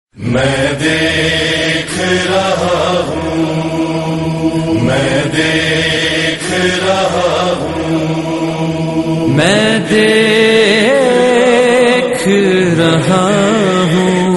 میں دیکھ رہا ہوں، میں دیکھ رہا ہوں، میں دیکھ رہا ہوں،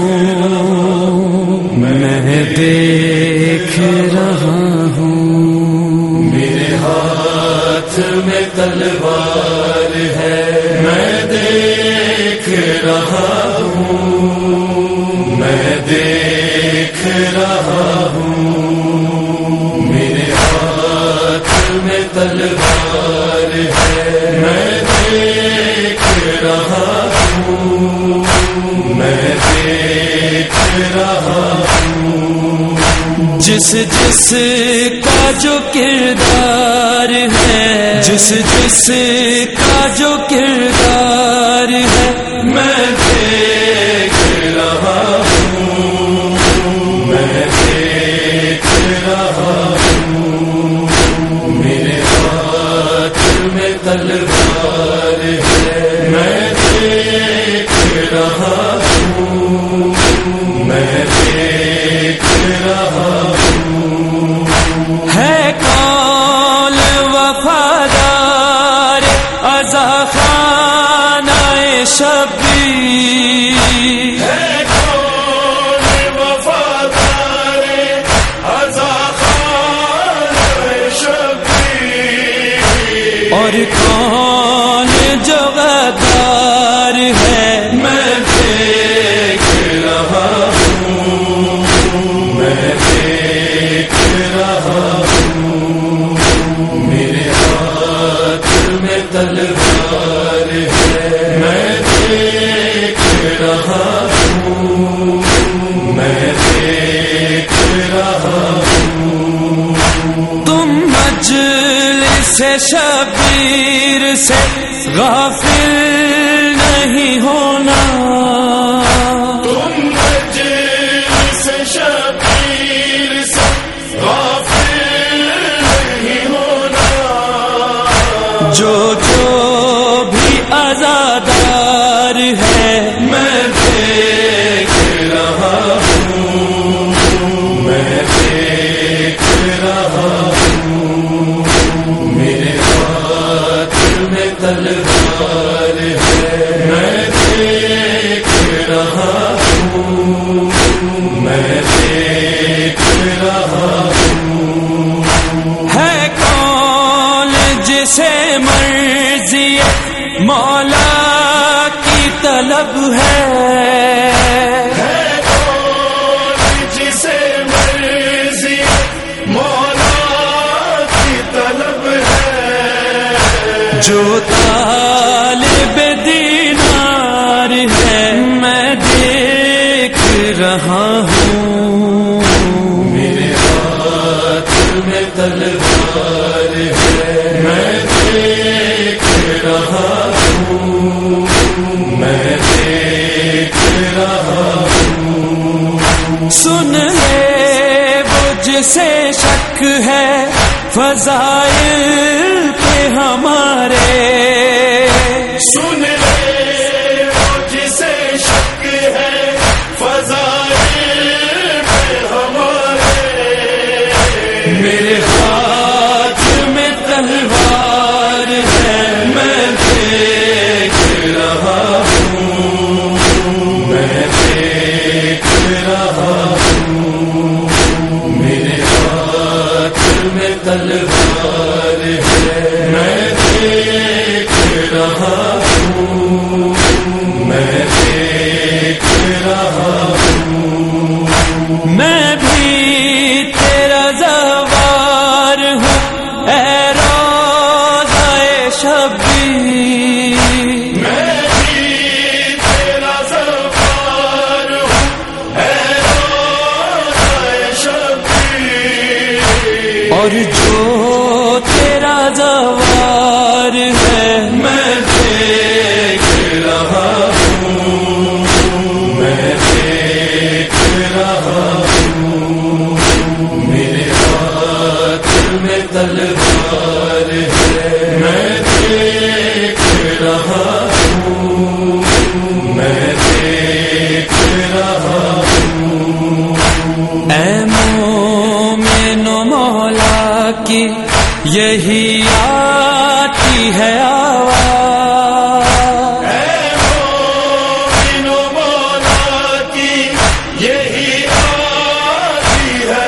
میں دیکھ رہا ہوں، میرے ہاتھ میں تلوار ہے، میں دیکھ رہا ہوں، میں دیکھ رہا ہوں، میرے ہاتھ میں تلوار ہے، میں دیکھ رہا ہوں، میں دیکھ رہا ہوں، جس جس کا جو کردار ہے، جس جس کا جو کردار ہے، میں دیکھ رہا ہوں، میں دیکھ رہا ہوں، میرے ہاتھ میں تلوار ہے، میں دیکھ رہا ہوں، میں دیکھ رہا ہوں، ہے کون وفادار عزا خانہ شبیر، ہے کون وفادار عزا خانہ شبیر، اور کون جو غدار ہے، میں دیکھ رہا ہوں، میں دیکھ رہا ہوں، میرے ہاتھ میں تلوار ہے، میں دیکھ رہا ہوں، میں دیکھ رہا ہوں، تم مجلس شبیر سے غافل نہیں ہونا، تم مجلس شبیر سے غافل نہیں ہونا، جو بھی عزادار ہے، میں دیکھ رہا ہوں، میں دیکھ رہا ہوں، میرے ہاتھ میں تلوار ہے، میں دیکھ رہا ہوں، میں دیکھ رہا ہوں، ہے کون جسے مرضی مولا کی طلب ہے، جسے مرضی مولا کی طلب ہے، جو طالب دینار ہے، میں دیکھ رہا ہوں، میرے ہاتھ میں تلوار ہے، میں دیکھ رہا ہوں، میں دیکھ رہا ہوں، سن لے وہ جسے شک ہے فضائل پہ ہمارے، سن لے وہ جسے شک ہے فضائل پہ ہمارے، میرے ہاتھ میں تلوار ہے، میں دیکھ رہا ہوں، میں دیکھ رہا ہوں، میرے ہاتھ میں تلوار ہے، میں دیکھ رہا ہوں، میں دیکھ رہا ہوں، میں بھی تیرا زوار ہوں، اے روضہ شبیر، میں بھی تیرا سوار ہوں، اے روضہ شبیر، اور جو تیرا زوار ہے، میں دیکھ یہی آتی ہے آواز، اے مومنو مولا کی یہی آتی ہے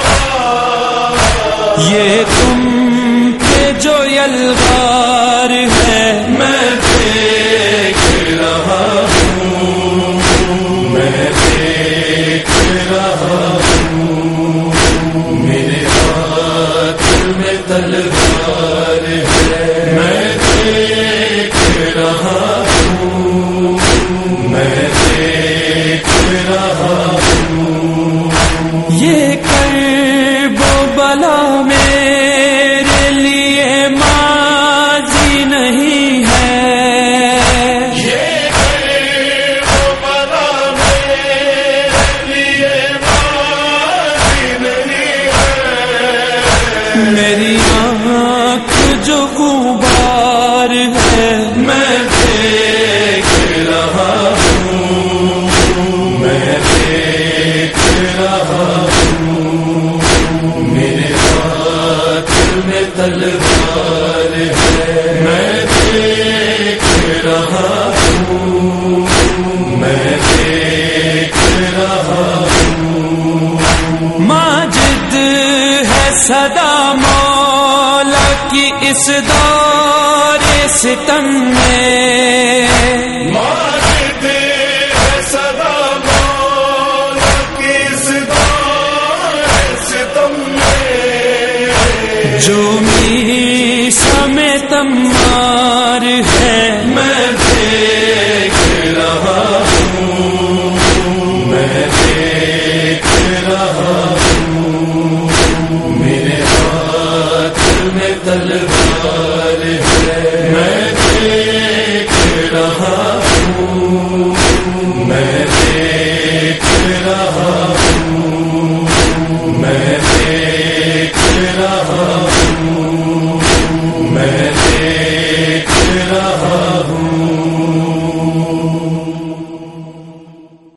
آواز، یہ تم پہ جو یلغار ہے میں دیکھ رہا ہوں، میں دیکھ رہا ہوں، میرے ہاتھ میں تلوار ہے، میں دیکھ رہا ہوں، میں دیکھ رہا ہوں، یہ کرب و بلا میرے لیے ماضی نہیں ہے، یہ کرب و بلا میرے لیے ماضی نہیں ہے، میری آنکھ جو غبار ہے میں دیکھ رہا ہوں، میں دیکھ رہا ہوں، میرے ہاتھ میں تلوار ہے، میں دیکھ رہا ہوں، میں دیکھ رہا ہوں، ماجد ہے صدا مولا کی اس دور ستم میں، ماجد ہے صدا مولا کی اس دور ستم میں، جو میسا میں تمار ہے میں دیکھ رہا ہوں، میں دیکھ رہا ہوں، میرے ہاتھ میں تلوار ہے، میں دیکھ رہا ہوں، میں دیکھ رہا ہوں،